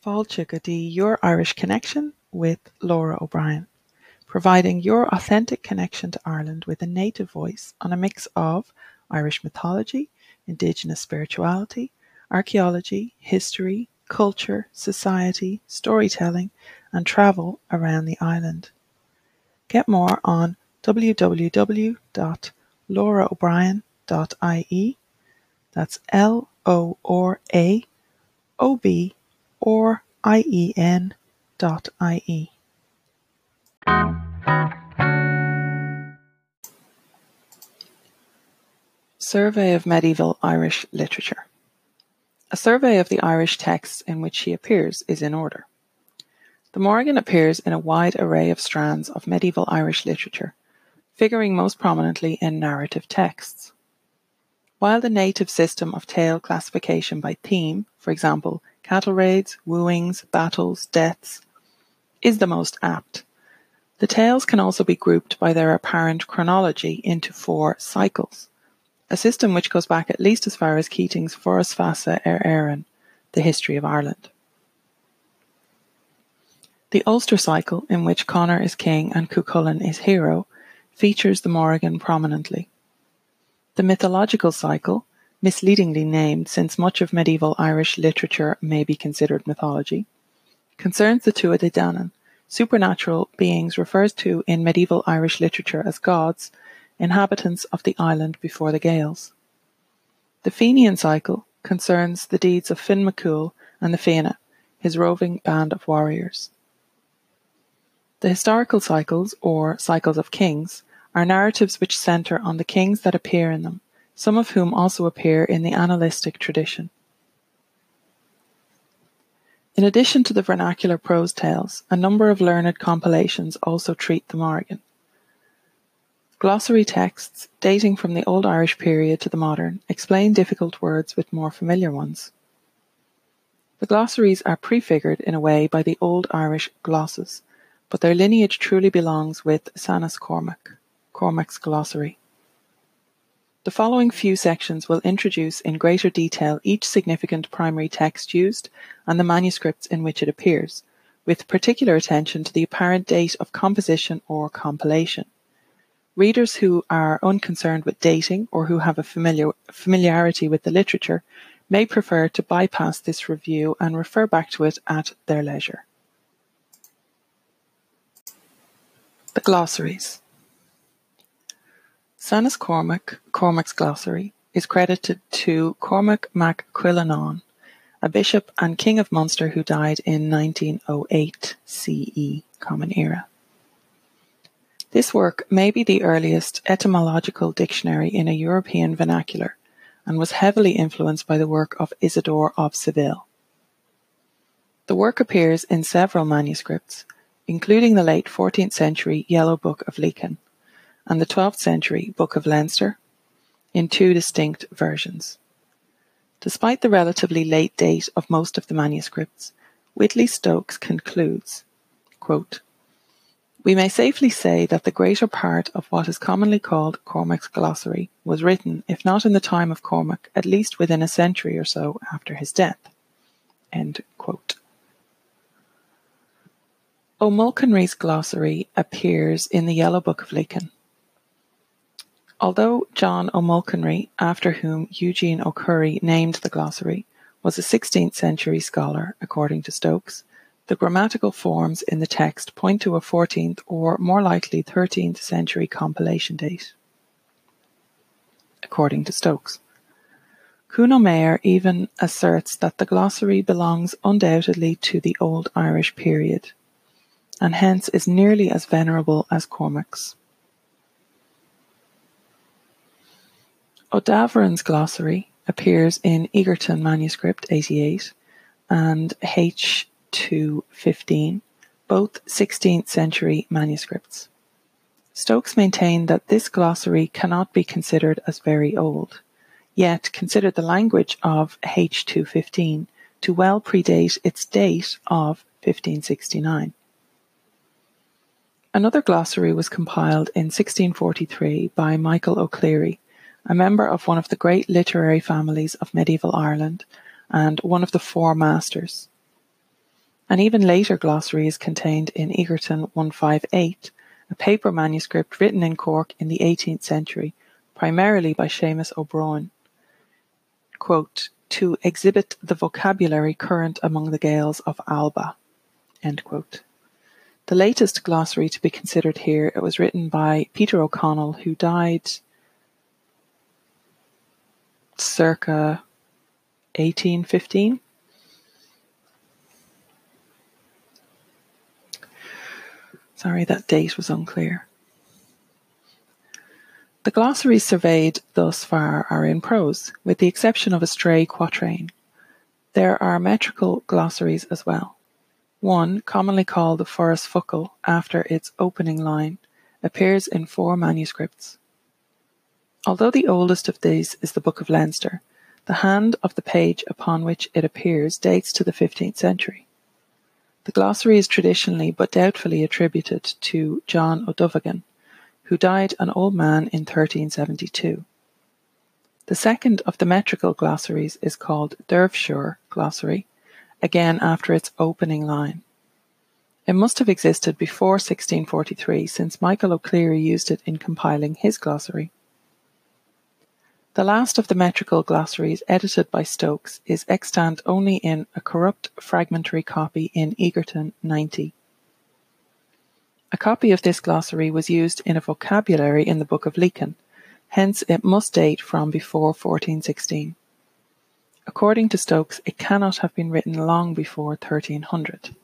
Fáilte go dtí Your Irish Connection with Laura O'Brien, providing your authentic connection to Ireland with a native voice on a mix of Irish mythology, Indigenous spirituality, archaeology, history, culture, society, storytelling, and travel around the island. Get more on www.lauraobrien.ie. That's LORAOBORIEN.ie. Survey of Medieval Irish Literature. A survey of the Irish texts in which she appears is in order. The Morrigan appears in a wide array of strands of medieval Irish literature, figuring most prominently in narrative texts. While the native system of tale classification by theme, for example, cattle raids, wooings, battles, deaths, is the most apt, the tales can also be grouped by their apparent chronology into 4 cycles, a system which goes back at least as far as Keating's Foras Fasa Éireann, The History of Ireland. The Ulster cycle, in which Conor is king and Cuchulainn is hero, features the Morrigan prominently. The mythological cycle, misleadingly named since much of medieval Irish literature may be considered mythology, concerns the Tuatha Dé Danann, supernatural beings referred to in medieval Irish literature as gods, inhabitants of the island before the Gaels. The Fenian cycle concerns the deeds of Finn MacCool and the Fianna, his roving band of warriors. The historical cycles, or cycles of kings, are narratives which centre on the kings that appear in them, some of whom also appear in the annalistic tradition. In addition to the vernacular prose tales, a number of learned compilations also treat the Morrigan. Glossary texts, dating from the Old Irish period to the modern, explain difficult words with more familiar ones. The glossaries are prefigured in a way by the Old Irish glosses, but their lineage truly belongs with Sanas Cormac, Cormac's glossary. The following few sections will introduce in greater detail each significant primary text used and the manuscripts in which it appears, with particular attention to the apparent date of composition or compilation. Readers who are unconcerned with dating or who have a familiarity with the literature may prefer to bypass this review and refer back to it at their leisure. The glossaries. Sanas Cormac, Cormac's glossary, is credited to Cormac mac Cuilleann, a bishop and king of Munster who died in 1908 CE, Common Era. This work may be the earliest etymological dictionary in a European vernacular, and was heavily influenced by the work of Isidore of Seville. The work appears in several manuscripts, including the late 14th century Yellow Book of Lecan and the 12th century Book of Leinster, in 2 distinct versions. Despite the relatively late date of most of the manuscripts, Whitley Stokes concludes, quote, "We may safely say that the greater part of what is commonly called Cormac's glossary was written, if not in the time of Cormac, at least within a century or so after his death." End quote. O'Mulconry's glossary appears in the Yellow Book of Lecan. Although John O'Mulconry, after whom Eugene O'Curry named the glossary, was a 16th century scholar, according to Stokes, the grammatical forms in the text point to a 14th or more likely 13th century compilation date, according to Stokes. Kuno Meyer even asserts that the glossary belongs undoubtedly to the Old Irish period, and hence is nearly as venerable as Cormac's. O'Davern's glossary appears in Egerton manuscript 88 and H215, both 16th century manuscripts. Stokes maintained that this glossary cannot be considered as very old, yet considered the language of H215 to well predate its date of 1569. Another glossary was compiled in 1643 by Michael O'Clery, a member of one of the great literary families of medieval Ireland and one of the Four Masters. An even later glossary is contained in Egerton 158, a paper manuscript written in Cork in the 18th century, primarily by Seamus O'Brien, quote, to exhibit the vocabulary current among the Gaels of Alba, end quote. The latest glossary to be considered here, it was written by Peter O'Connell, who died circa 1815. Sorry, that date was unclear. The glossaries surveyed thus far are in prose, with the exception of a stray quatrain. There are metrical glossaries as well. One, commonly called the Forras Focal, after its opening line, appears in 4 manuscripts. Although the oldest of these is the Book of Leinster, the hand of the page upon which it appears dates to the 15th century. The glossary is traditionally but doubtfully attributed to John O'Donovan, who died an old man in 1372. The second of the metrical glossaries is called Derbyshire Glossary, again after its opening line. It must have existed before 1643, since Michael O'Clery used it in compiling his glossary. The last of the metrical glossaries edited by Stokes is extant only in a corrupt fragmentary copy in Egerton 90. A copy of this glossary was used in a vocabulary in the Book of Lecan, hence it must date from before 1416. According to Stokes, it cannot have been written long before 1300.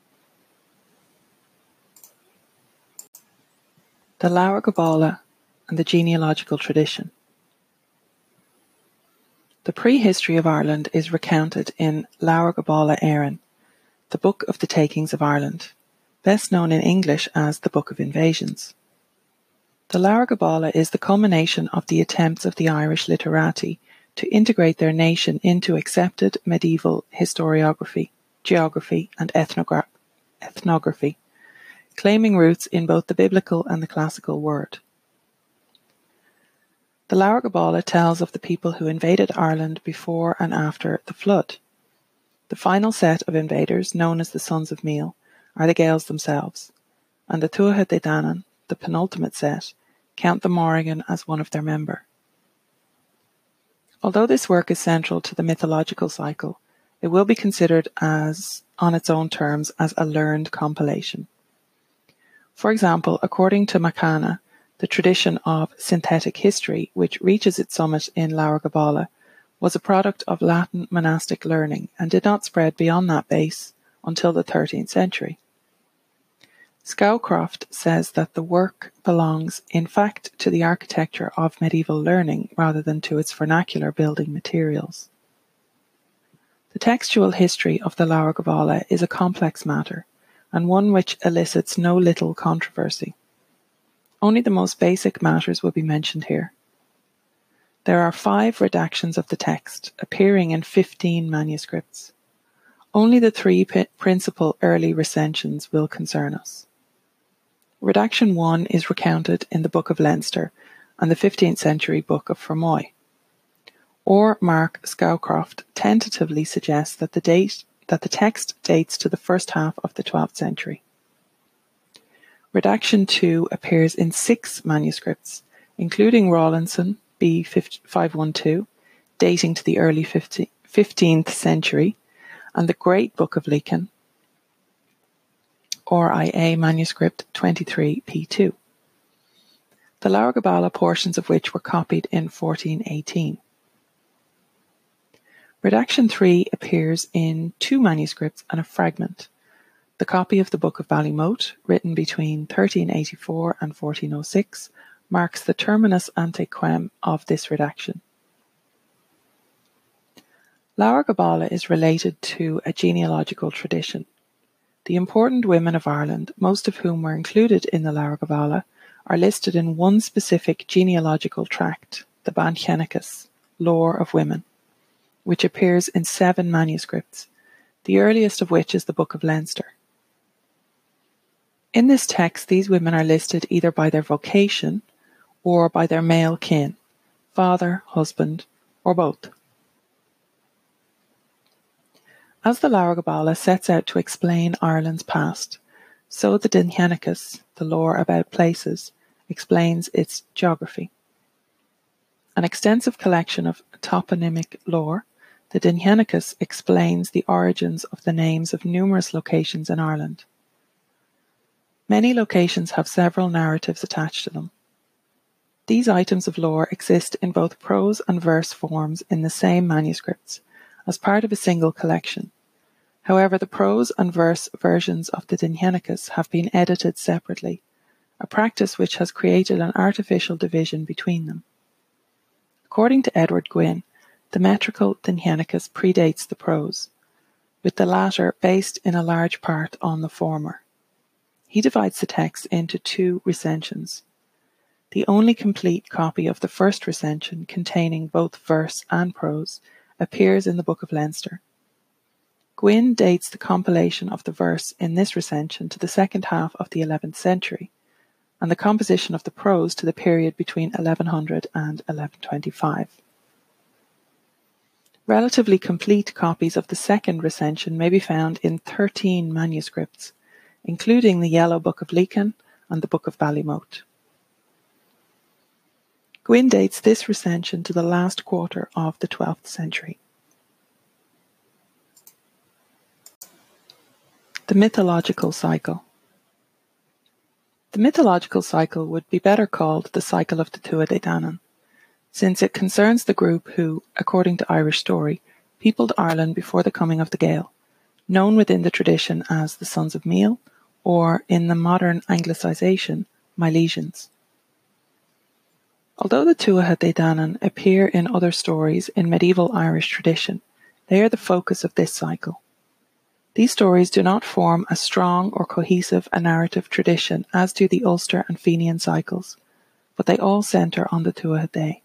The Leabhar Gabála and the genealogical tradition. The prehistory of Ireland is recounted in Leabhar Gabála Éireann, the Book of the Takings of Ireland, best known in English as the Book of Invasions. The Leabhar Gabála is the culmination of the attempts of the Irish literati to integrate their nation into accepted medieval historiography, geography, and ethnography, claiming roots in both the biblical and the classical word. The Leabhar Gabála tells of the people who invaded Ireland before and after the flood. The final set of invaders, known as the Sons of Meath, are the Gaels themselves, and the Tuatha De Danann, the penultimate set, count the Morrigan as one of their member. Although this work is central to the mythological cycle, it will be considered as, on its own terms, as a learned compilation. For example, according to McCanna, the tradition of synthetic history, which reaches its summit in Leabhar Gabála, was a product of Latin monastic learning and did not spread beyond that base until the 13th century. Scowcroft says that the work belongs, in fact, to the architecture of medieval learning rather than to its vernacular building materials. The textual history of the Leabhar Gabála is a complex matter, and one which elicits no little controversy. Only the most basic matters will be mentioned here. There are 5 redactions of the text, appearing in 15 manuscripts. Only the 3 principal early recensions will concern us. Redaction 1 is recounted in the Book of Leinster and the 15th century Book of Fermoy. Or Mark Scowcroft tentatively suggests that the text dates to the first half of the 12th century. Redaction 2 appears in 6 manuscripts, including Rawlinson, B. 512, dating to the early 15th century, and the Great Book of Lecan, RIA manuscript 23p2. The Leabhar Gabála portions of which were copied in 1418. Redaction 3 appears in 2 manuscripts and a fragment. The copy of the Book of Ballymote, written between 1384 and 1406, marks the terminus ante quem of this redaction. Leabhar Gabála is related to a genealogical tradition. The important women of Ireland, most of whom were included in the Leabhar Gabála, are listed in one specific genealogical tract, the Banchenicus, Lore of Women, which appears in 7 manuscripts, the earliest of which is the Book of Leinster. In this text, these women are listed either by their vocation or by their male kin, father, husband, or both. As the Leabhar Gabála sets out to explain Ireland's past, so the Dinhenicus, the lore about places, explains its geography. An extensive collection of toponymic lore, the Dinhenicus explains the origins of the names of numerous locations in Ireland. Many locations have several narratives attached to them. These items of lore exist in both prose and verse forms in the same manuscripts, as part of a single collection. However, the prose and verse versions of the Dinhenicus have been edited separately, a practice which has created an artificial division between them. According to Edward Gwynne, the metrical Dinhenicus predates the prose, with the latter based in a large part on the former. He divides the text into two recensions. The only complete copy of the first recension, containing both verse and prose, appears in the Book of Leinster. Gwynne dates the compilation of the verse in this recension to the second half of the 11th century, and the composition of the prose to the period between 1100 and 1125. Relatively complete copies of the second recension may be found in 13 manuscripts, including the Yellow Book of Lecan and the Book of Ballymote. Gwynne dates this recension to the last quarter of the 12th century. The mythological cycle. The mythological cycle would be better called the cycle of the Tuatha Dé Danann, since it concerns the group who, according to Irish story, peopled Ireland before the coming of the Gael, known within the tradition as the Sons of Meath, or in the modern Anglicisation, Milesians. Although the Tuatha Dé Danann appear in other stories in medieval Irish tradition, they are the focus of this cycle. These stories do not form a strong or cohesive narrative tradition as do the Ulster and Fenian cycles, but they all centre on the Tuatha Dé.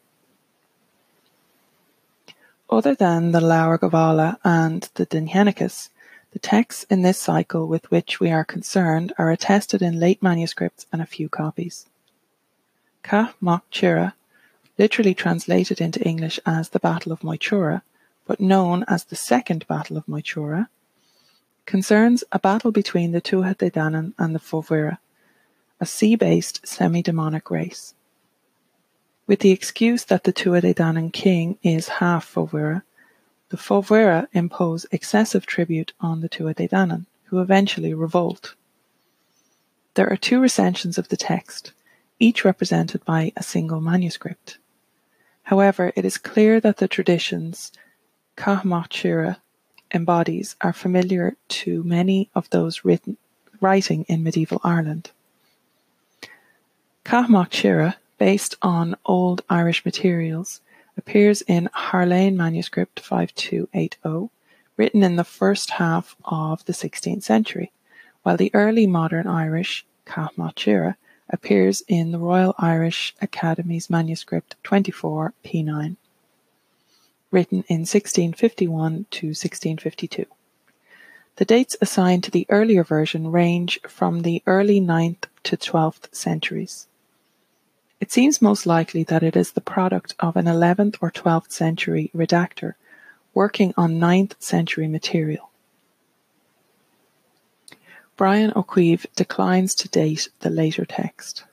Other than the Leabhar Gabála and the Dinhenicus, the texts in this cycle with which we are concerned are attested in late manuscripts and a few copies. Ca Mac Tíre, literally translated into English as the Battle of Moytura, but known as the Second Battle of Moytura, concerns a battle between the Tuatha Dé Danann and the Fomhuireá, a sea-based semi-demonic race. With the excuse that the Tuatha Dé Danann king is half Fomhuireá, the Fomhuireá impose excessive tribute on the Tuatha Dé Danann, who eventually revolt. There are two recensions of the text, each represented by a single manuscript. However, it is clear that the traditions Ca Mac Tíre embodies are familiar to many of those writing in medieval Ireland. Ca Mac Tíre, based on Old Irish materials, appears in Harlain manuscript 5280, written in the first half of the 16th century, while the early modern Irish Ca Mac Tíre appears in the Royal Irish Academy's manuscript 24p9. Written in 1651 to 1652. The dates assigned to the earlier version range from the early 9th to 12th centuries. It seems most likely that it is the product of an 11th or 12th century redactor working on 9th century material. Brian O'Keefe declines to date the later text.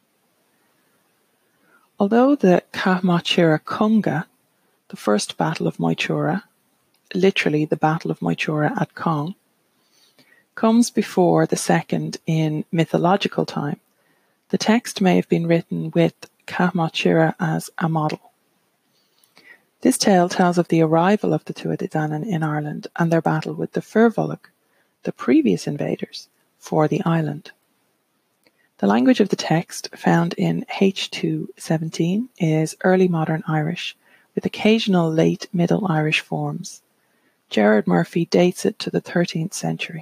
Although the Ca Mac Tíre Conga, the first Battle of Moytura, literally the Battle of Moytura at Cong, comes before the second in mythological time, the text may have been written with Ca Mac Tíre as a model. This tale tells of the arrival of the Tuatha Dé Danann in Ireland and their battle with the Firvolg, the previous invaders, for the island. The language of the text, found in H217, is early modern Irish, with occasional late Middle Irish forms. Gerard Murphy dates it to the 13th century.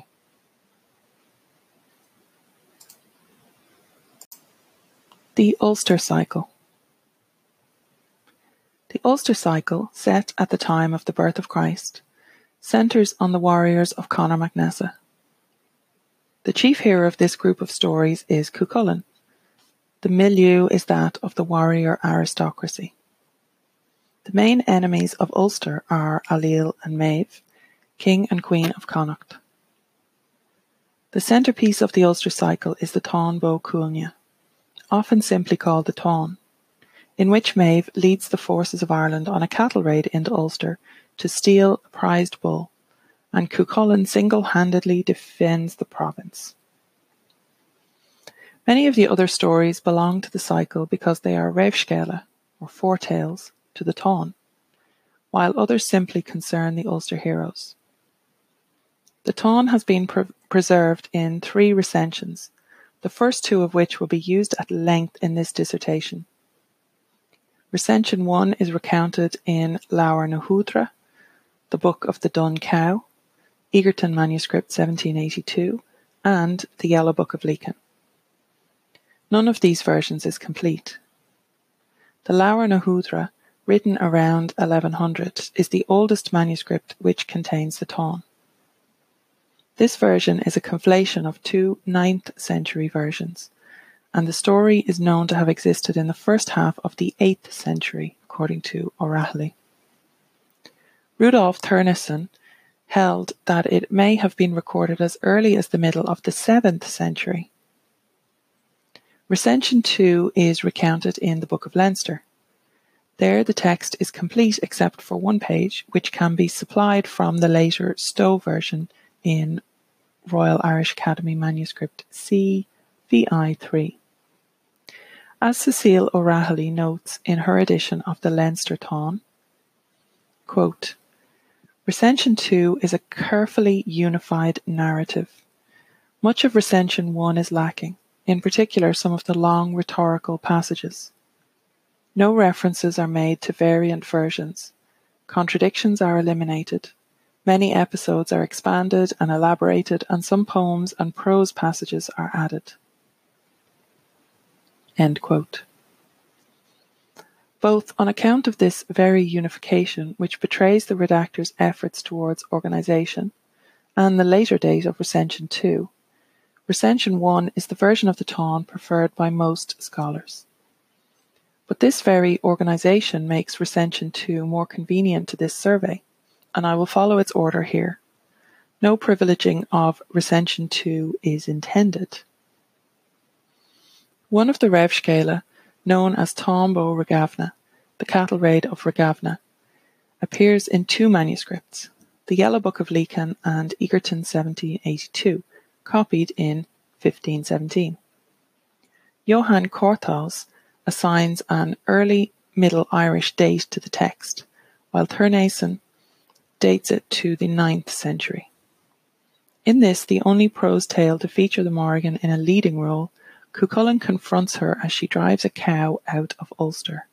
The Ulster Cycle. The Ulster Cycle, set at the time of the birth of Christ, centres on the warriors of Conor mac Nessa. The chief hero of this group of stories is Cuchulainn. The milieu is that of the warrior aristocracy. The main enemies of Ulster are Ailill and Maeve, King and Queen of Connacht. The centrepiece of the Ulster cycle is the Táin Bó Cúailnge, often simply called the Táin, in which Maeve leads the forces of Ireland on a cattle raid into Ulster to steal a prized bull, and Cuchulainn single-handedly defends the province. Many of the other stories belong to the cycle because they are reivscéala, or foretales, to the Táin, while others simply concern the Ulster heroes. The Táin has been preserved in 3 recensions, the first 2 of which will be used at length in this dissertation. Recension 1 is recounted in Leabhar na Húdra, the Book of the Dun Cow, Egerton Manuscript 1782, and the Yellow Book of Lecan. None of these versions is complete. The Leabhar na Húdra, written around 1100, is the oldest manuscript which contains the Táin. This version is a conflation of 2 9th century versions, and the story is known to have existed in the first half of the 8th century, according to O'Rahilly. Rudolf Turneson held that it may have been recorded as early as the middle of the 7th century. Recension 2 is recounted in the Book of Leinster. There the text is complete except for 1 page, which can be supplied from the later Stowe version in Royal Irish Academy Manuscript C. VI 3. As Cecile O'Rahilly notes in her edition of the Leinster Táin, quote, Recension 2 is a carefully unified narrative. Much of Recension 1 is lacking, in particular some of the long rhetorical passages. No references are made to variant versions. Contradictions are eliminated. Many episodes are expanded and elaborated, and some poems and prose passages are added. End quote. Both on account of this very unification, which betrays the redactor's efforts towards organisation, and the later date of Recension 2, Recension 1 is the version of the Táin preferred by most scholars. But this very organisation makes Recension 2 more convenient to this survey, and I will follow its order here. No privileging of Recension 2 is intended. One of the reivscéala, known as Táin Bó Ragavna, the cattle raid of Ragavna, appears in 2 manuscripts, the Yellow Book of Lecan and Egerton 1782, copied in 1517. Johann Corthals assigns an early Middle Irish date to the text, while Turneson dates it to the 9th century. In this, the only prose tale to feature the Morrigan in a leading role, Cuchulainn confronts her as she drives a cow out of Ulster.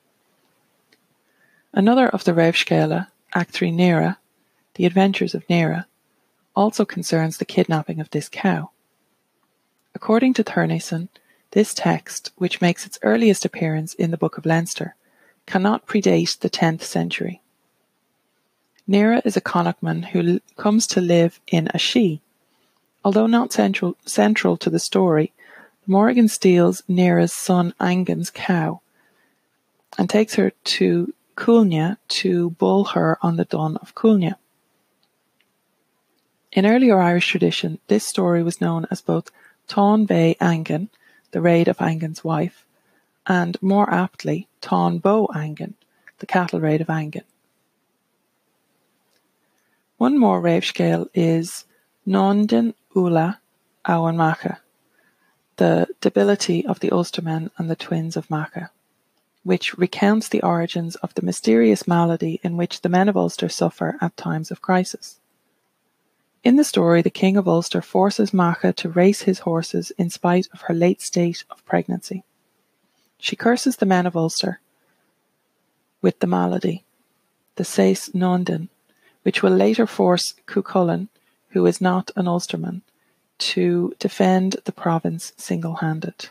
Another of the reivscéala, Actri Nera, The Adventures of Nera, also concerns the kidnapping of this cow. According to Turneson, this text, which makes its earliest appearance in the Book of Leinster, cannot predate the 10th century. Nera is a Connachtman who comes to live in a she. Although not central to the story, the Morrigan steals Nera's son Angan's cow and takes her to Cúailnge to bull her on the Dun of Cúailnge. In earlier Irish tradition, this story was known as both Táin Bé Angan, the raid of Angan's wife, and more aptly Táin Bó Angan, the cattle raid of Angan. One more reivscéal is Nándin Ula Abhainn Macha, the debility of the Ulstermen and the twins of Macha, which recounts the origins of the mysterious malady in which the men of Ulster suffer at times of crisis. In the story, the King of Ulster forces Macha to race his horses in spite of her late state of pregnancy. She curses the men of Ulster with the malady, the Seis Nándin, which will later force Cuchulainn, who is not an Ulsterman, to defend the province single-handed.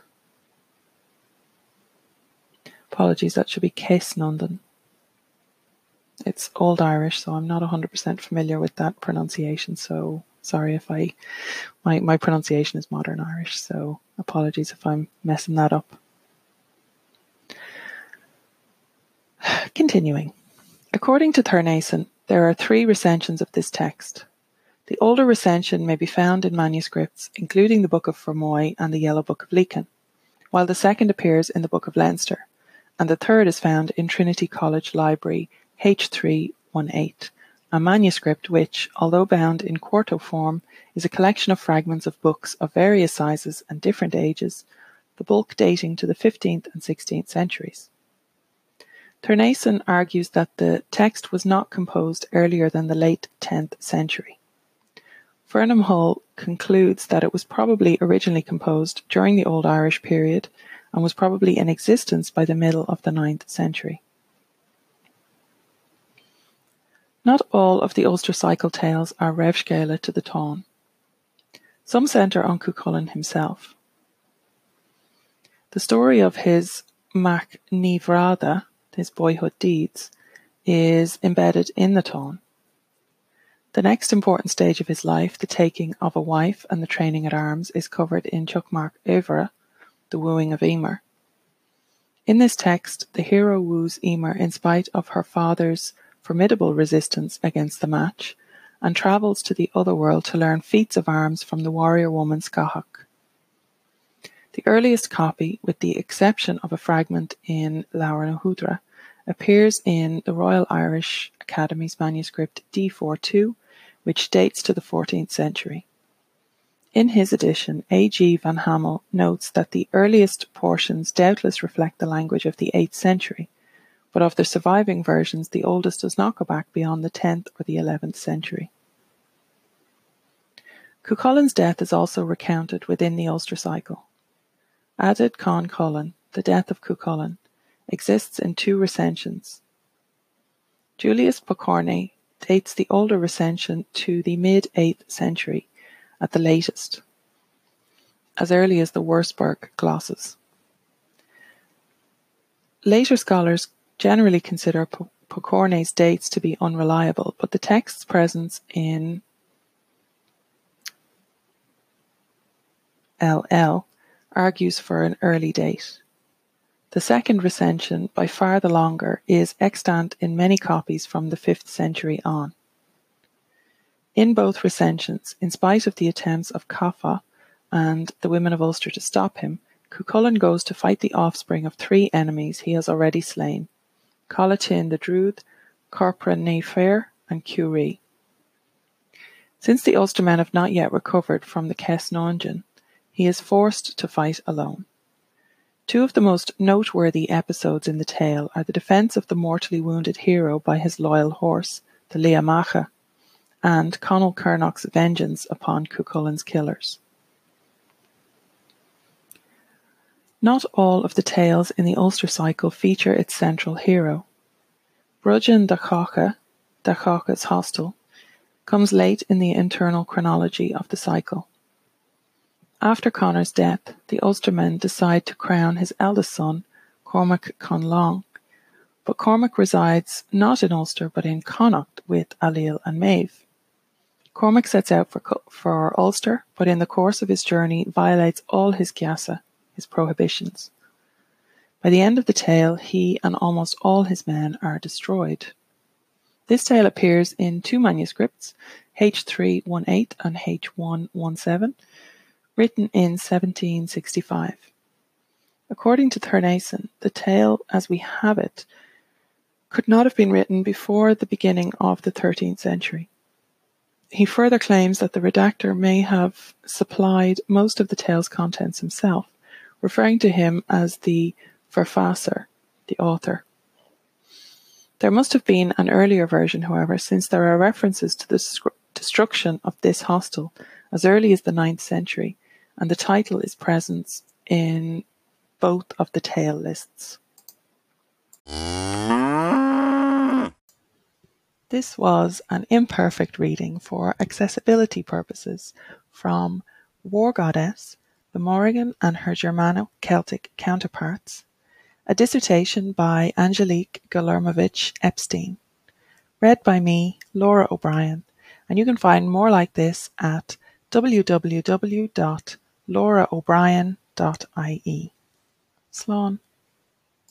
Apologies, that should be Cés Nándin. It's Old Irish, so I'm not 100% familiar with that pronunciation, so sorry if my pronunciation is Modern Irish, so apologies if I'm messing that up. Continuing. According to Turneson, There are 3 recensions of this text. The older recension may be found in manuscripts, including the Book of Fermoy and the Yellow Book of Lecan, while the second appears in the Book of Leinster, and the third is found in Trinity College Library H318, a manuscript which, although bound in quarto form, is a collection of fragments of books of various sizes and different ages, the bulk dating to the 15th and 16th centuries. Turnason argues that the text was not composed earlier than the late 10th century. Fernham Hull concludes that it was probably originally composed during the Old Irish period and was probably in existence by the middle of the 9th century. Not all of the Ulster Cycle tales are revscéile to the Táin. Some centre on Cuchulainn himself. The story of his Mac Níomhráda, his boyhood deeds, is embedded in the Táin. The next important stage of his life, the taking of a wife and the training at arms, is covered in Tuachmach Uimhre, the wooing of Emer. In this text, the hero woos Emer in spite of her father's formidable resistance against the match, and travels to the other world to learn feats of arms from the warrior woman Scáthach. The earliest copy, with the exception of a fragment in Leabhar na Húdra, appears in the Royal Irish Academy's manuscript D42, which dates to the 14th century. In his edition, A.G. van Hamel notes that the earliest portions doubtless reflect the language of the 8th century, but of the surviving versions, the oldest does not go back beyond the 10th or the 11th century. Cuchulainn's death is also recounted within the Ulster Cycle. Adad Con Cullen, the death of Cuchulainn, exists in 2 recensions. Julius Pokorny dates the older recension to the mid-8th century at the latest, as early as the Wurzburg glosses. Later scholars generally consider Pokorny's dates to be unreliable, but the text's presence in LL argues for an early date. The second recension, by far the longer, is extant in many copies from the 5th century on. In both recensions, in spite of the attempts of Caffa and the women of Ulster to stop him, Cuchulainn goes to fight the offspring of 3 enemies he has already slain: Collatine the Druid, Corpra na Fair, and Curie. Since the Ulstermen have not yet recovered from the Cesnangen, he is forced to fight alone. 2 of the most noteworthy episodes in the tale are the defence of the mortally wounded hero by his loyal horse, the Liamacha, and Conall Cernach's vengeance upon Cuchulainn's killers. Not all of the tales in the Ulster Cycle feature its central hero. Brudgeon da Chacha, da Chacha's Hostel, comes late in the internal chronology of the cycle. After Conor's death, the Ulstermen decide to crown his eldest son, Cormac Con Long, but Cormac resides not in Ulster but in Connacht with Ailill and Maeve. Cormac sets out for Ulster, but in the course of his journey violates all his geasa, his prohibitions. By the end of the tale, he and almost all his men are destroyed. This tale appears in 2 manuscripts, H318 and H117, written in 1765. According to Turnason, the tale as we have it could not have been written before the beginning of the 13th century. He further claims that the redactor may have supplied most of the tale's contents himself, referring to him as the verfasser, the author. There must have been an earlier version, however, since there are references to the destruction of this hostel as early as the 9th century, and the title is present in both of the tale lists. This was an imperfect reading for accessibility purposes from War Goddess, the Morrigan and her Germano-Celtic counterparts, a dissertation by Angelique Guillermovich Epstein, read by me, Laura O'Brien, and you can find more like this at www.lauraobrien.ie. Slán.